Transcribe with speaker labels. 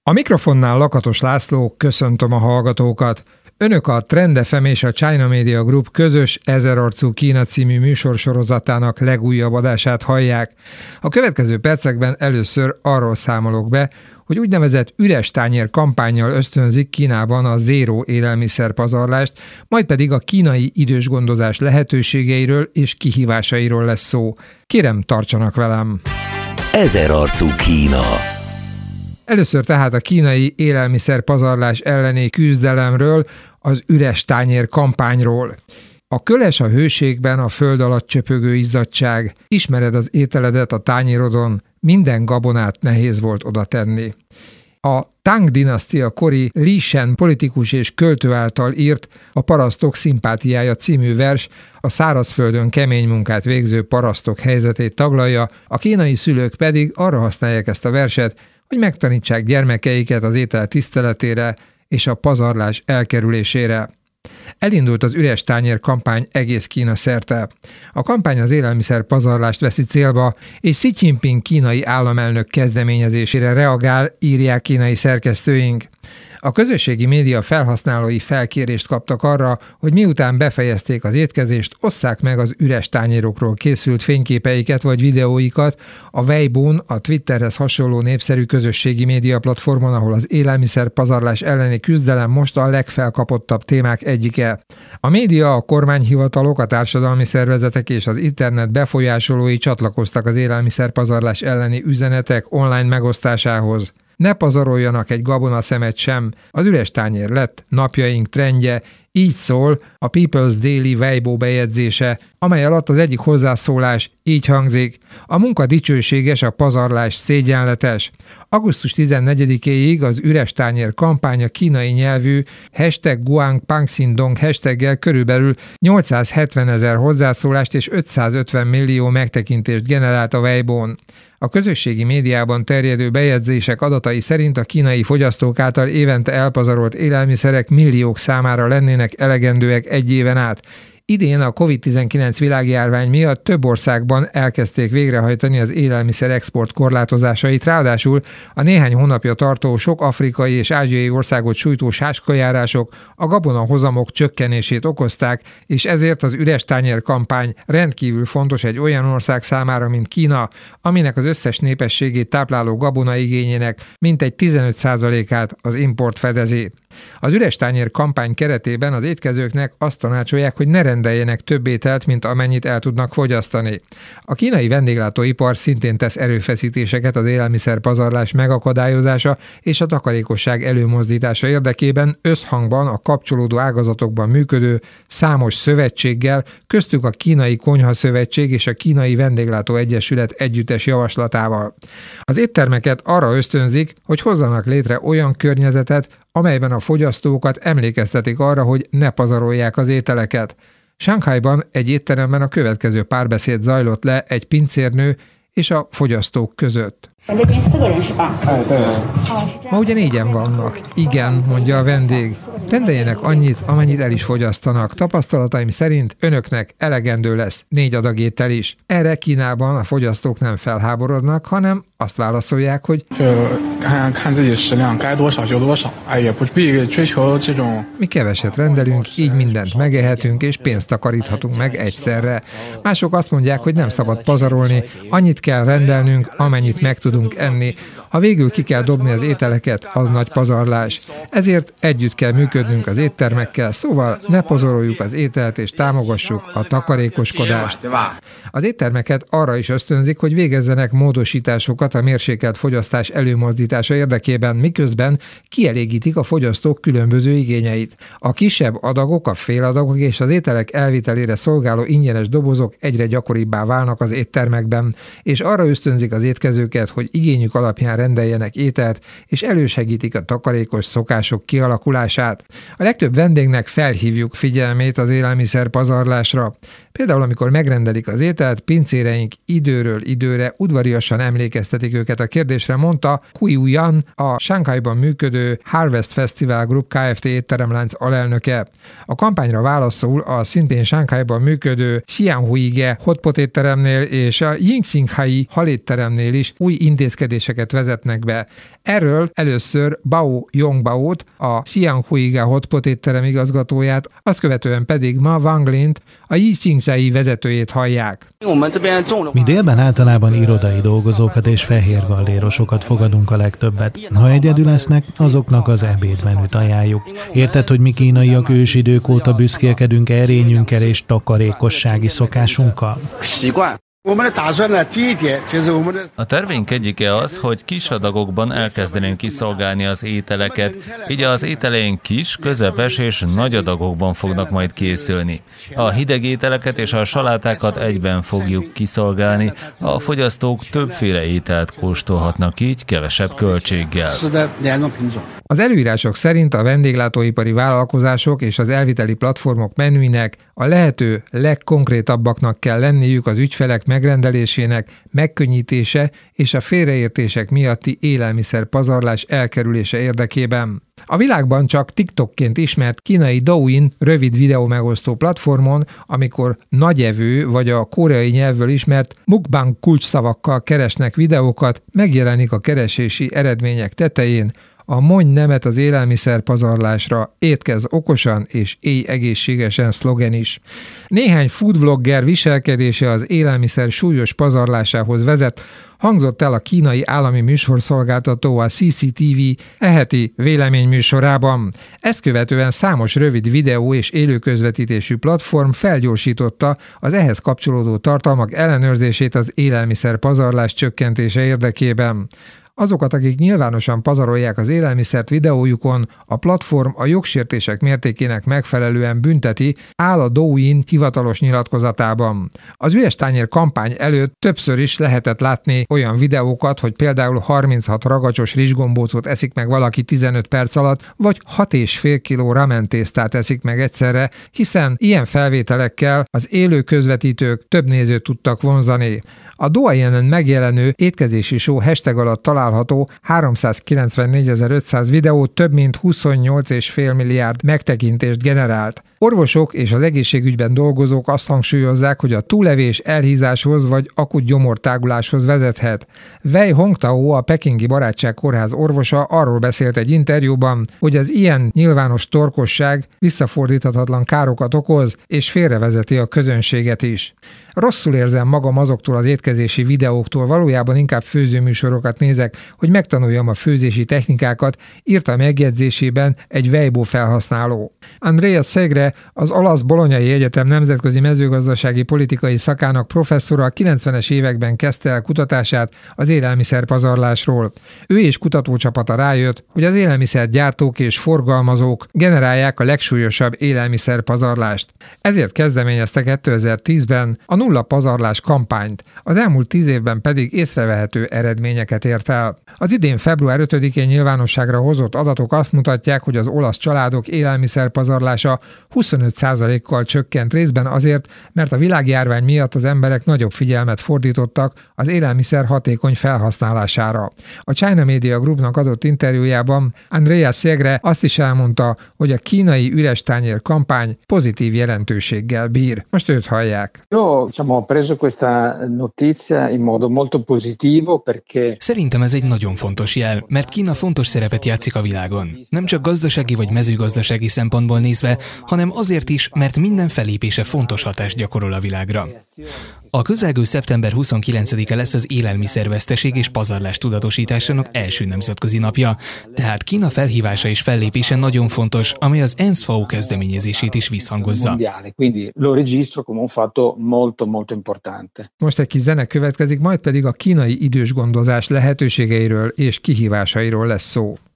Speaker 1: A mikrofonnál Lakatos László, köszöntöm a hallgatókat. Önök a Trend FM és a China Media Group közös 1000 arcú Kína című műsorsorozatának legújabb adását hallják. A következő percekben először arról számolok be, hogy úgynevezett üres tányér kampánnyal ösztönzik Kínában a zéró élelmiszerpazarlást, majd pedig a kínai idősgondozás lehetőségeiről és kihívásairól lesz szó. Kérem, tartsanak velem!
Speaker 2: 1000 arcú Kína.
Speaker 1: Először tehát a kínai élelmiszerpazarlás elleni küzdelemről, az üres tányér kampányról. A köles a hőségben, a föld alatt csöpögő izzadság. Ismered az ételedet a tányérodon, minden gabonát nehéz volt oda tenni. A Tang-dinasztia kori Li Shen politikus és költő által írt A parasztok szimpátiája című vers a szárazföldön kemény munkát végző parasztok helyzetét taglalja, a kínai szülők pedig arra használják ezt a verset, hogy megtanítsák gyermekeiket az étel tiszteletére és a pazarlás elkerülésére. Elindult az üres tányér kampány egész Kína szerte. A kampány az élelmiszer pazarlást veszi célba, és Xi Jinping kínai államelnök kezdeményezésére reagál, írják kínai szerkesztőink. A közösségi média felhasználói felkérést kaptak arra, hogy miután befejezték az étkezést, osszák meg az üres tányérokról készült fényképeiket vagy videóikat a Weibo-n, a Twitterhez hasonló népszerű közösségi média platformon, ahol az élelmiszer pazarlás elleni küzdelem most a legfelkapottabb témák egyike. A média, a kormányhivatalok, a társadalmi szervezetek és az internet befolyásolói csatlakoztak az élelmiszer pazarlás elleni üzenetek online megosztásához. Ne pazaroljanak egy gabonaszemet sem, az üres tányér lett napjaink trendje, így szól a People's Daily Weibo bejegyzése, amely alatt az egyik hozzászólás így hangzik: a munka dicsőséges, a pazarlás szégyenletes. Augusztus 14-éig az üres tányér kampánya kínai nyelvű #GuangPangXindong hashtaggel körülbelül 870 000 hozzászólást és 550 millió megtekintést generált a Weibo-n. A közösségi médiában terjedő bejegyzések adatai szerint a kínai fogyasztók által évente elpazarolt élelmiszerek milliók számára lennének elegendőek egy éven át. Idén a COVID-19 világjárvány miatt több országban elkezdték végrehajtani az élelmiszer export korlátozásait, ráadásul a néhány hónapja tartó sok afrikai és ázsiai országot sújtó sáskajárások a gabonahozamok csökkenését okozták, és ezért az üres tányér kampány rendkívül fontos egy olyan ország számára, mint Kína, aminek az összes népességét tápláló gabonaigényének mintegy 15%-át az import fedezi. Az üres tányér kampány keretében az étkezőknek azt tanácsolják, hogy ne rendeljenek több ételt, mint amennyit el tudnak fogyasztani. A kínai vendéglátóipar szintén tesz erőfeszítéseket az élelmiszer pazarlás megakadályozása és a takarékosság előmozdítása érdekében, összhangban a kapcsolódó ágazatokban működő számos szövetséggel, köztük a Kínai Konyha Szövetség és a Kínai Vendéglátó Egyesület együttes javaslatával. Az éttermeket arra ösztönzik, hogy hozzanak létre olyan környezetet, amelyben a fogyasztókat emlékeztetik arra, hogy ne pazarolják az ételeket. Shanghaiban egy étteremben a következő párbeszéd zajlott le egy pincérnő és a fogyasztók között. Ma ugye 4-en vannak. Igen, mondja a vendég. Rendeljenek annyit, amennyit el is fogyasztanak. Tapasztalataim szerint önöknek elegendő lesz 4 adag étel is. Erre Kínában a fogyasztók nem felháborodnak, hanem azt válaszolják, hogy mi keveset rendelünk, így mindent megehetünk és pénzt takaríthatunk meg egyszerre. Mások azt mondják, hogy nem szabad pazarolni, annyit kell rendelnünk, amennyit meg tudunk enni. Ha végül ki kell dobni az ételeket, az nagy pazarlás. Ezért együtt kell működnünk az éttermekkel, szóval ne pazaroljuk az ételt és támogassuk a takarékoskodást. Az éttermeket arra is ösztönzik, hogy végezzenek módosításokat a mérsékelt fogyasztás előmozdítása érdekében, miközben kielégítik a fogyasztók különböző igényeit. A kisebb adagok, a féladagok és az ételek elvitelére szolgáló ingyenes dobozok egyre gyakoribbá válnak az éttermekben, és arra ösztönzik az étkezőket, hogy igényük alapján rendeljenek ételt, és elősegítik a takarékos szokások kialakulását. A legtöbb vendégnek felhívjuk figyelmét az élelmiszer pazarlásra. Például amikor megrendelik az ételt, pincéreink időről időre udvariasan emlékeztetik őket a kérdésre, mondta Kui Yan, a Shanghaiban működő Harvest Festival Group Kft. Étteremlánc alelnöke. A kampányra válaszul a szintén Shanghaiban működő Xianhuige hotpot étteremnél és a Yingxinghai halétteremnél is új intézkedéseket vezetnek be. Erről először Bao Yongbaót, a Xianhuige hotpot étterem igazgatóját, azt követően pedig Ma Wanglint, a Yingxinghai vezetőjét hallják.
Speaker 3: Mi délben általában irodai dolgozókat és fehér gallérosokat fogadunk a legtöbbet. Ha egyedül lesznek, azoknak az ebédmenüt ajánljuk. Érted, hogy mi kínaiak ősidők óta büszkélkedünk erényünkkel és takarékossági szokásunkkal?
Speaker 4: A tervénk egyike az, hogy kis adagokban elkezdenénk kiszolgálni az ételeket, így az ételeink kis, közepes és nagy adagokban fognak majd készülni. A hideg ételeket és a salátákat egyben fogjuk kiszolgálni, a fogyasztók többféle ételt kóstolhatnak így kevesebb költséggel.
Speaker 1: Az előírások szerint a vendéglátóipari vállalkozások és az elviteli platformok menüinek a lehető legkonkrétabbaknak kell lenniük az ügyfelek megrendelésének megkönnyítése és a félreértések miatti élelmiszerpazarlás elkerülése érdekében. A világban csak TikTokként ismert kínai Douyin rövid videó megosztó platformon, amikor nagyevő vagy a koreai nyelvből ismert mukbang kulcsszavakkal keresnek videókat, megjelenik a keresési eredmények tetején a mondj nemet az élelmiszerpazarlásra, étkezz okosan és élj egészségesen szlogen is. Néhány foodblogger viselkedése az élelmiszer súlyos pazarlásához vezet, hangzott el a kínai állami műsorszolgáltató, a CCTV heti véleményműsorában. Ezt követően számos rövid videó és élőközvetítésű platform felgyorsította az ehhez kapcsolódó tartalmak ellenőrzését az élelmiszerpazarlás csökkentése érdekében. Azokat, akik nyilvánosan pazarolják az élelmiszert videójukon, a platform a jogsértések mértékének megfelelően bünteti, áll a Douyin hivatalos nyilatkozatában. Az üres tányér kampány előtt többször is lehetett látni olyan videókat, hogy például 36 ragacsos rizsgombócot eszik meg valaki 15 perc alatt, vagy 6,5 kg ramen tésztát eszik meg egyszerre, hiszen ilyen felvételekkel az élő közvetítők több nézőt tudtak vonzani. A Douyin-en megjelenő étkezési show hashtag alatt található 394.500 videó több mint 28,5 milliárd megtekintést generált. Orvosok és az egészségügyben dolgozók azt hangsúlyozzák, hogy a túlevés elhízáshoz vagy akut gyomortáguláshoz vezethet. Wei Hongtao, a Pekingi Barátság Kórház orvosa arról beszélt egy interjúban, hogy az ilyen nyilvános torkosság visszafordíthatatlan károkat okoz és félrevezeti a közönséget is. Rosszul érzem magam azoktól az étkezési videóktól, valójában inkább főzőműsorokat nézek, hogy megtanuljam a főzési technikákat, írta megjegyzésében egy Weibo felhasználó. Andrea Segre, az olasz Bolonyai Egyetem nemzetközi mezőgazdasági politikai szakának professzora a 90-es években kezdte el kutatását az élelmiszerpazarlásról. Ő és kutatócsapata rájött, hogy az élelmiszergyártók és forgalmazók generálják a legsúlyosabb élelmiszerpazarlást. Ezért kezdeményezte 2010-ben a nulla pazarlás kampányt, az elmúlt 10 évben pedig észrevehető eredményeket ért el. Az idén február 5-én nyilvánosságra hozott adatok azt mutatják, hogy az olasz családok élelmiszerpazarlása 25%-kal csökkent, részben azért, mert a világjárvány miatt az emberek nagyobb figyelmet fordítottak az élelmiszer hatékony felhasználására. A China Media Groupnak adott interjújában Andrea Segre azt is elmondta, hogy a kínai üres tányér kampány pozitív jelentőséggel bír. Most őt hallják.
Speaker 5: Ho preso questa notizia in modo molto positivo perché
Speaker 6: Szerintem ez egy nagyon fontos jel, mert Kína fontos szerepet játszik a világon. Nem csak gazdasági vagy mezőgazdasági szempontból nézve, hanem azért is, mert minden fellépése fontos hatást gyakorol a világra. A közelgő szeptember 29-e lesz az élelmiszerveszteség és pazarlás tudatosításának első nemzetközi napja, tehát Kína felhívása és fellépése nagyon fontos, amely az ENSZ-FAO kezdeményezését is visszhangozza.
Speaker 1: Most egy kis zene következik, majd pedig a kínai idős gondozás lehetőségeiről és kihívásairól lesz szó.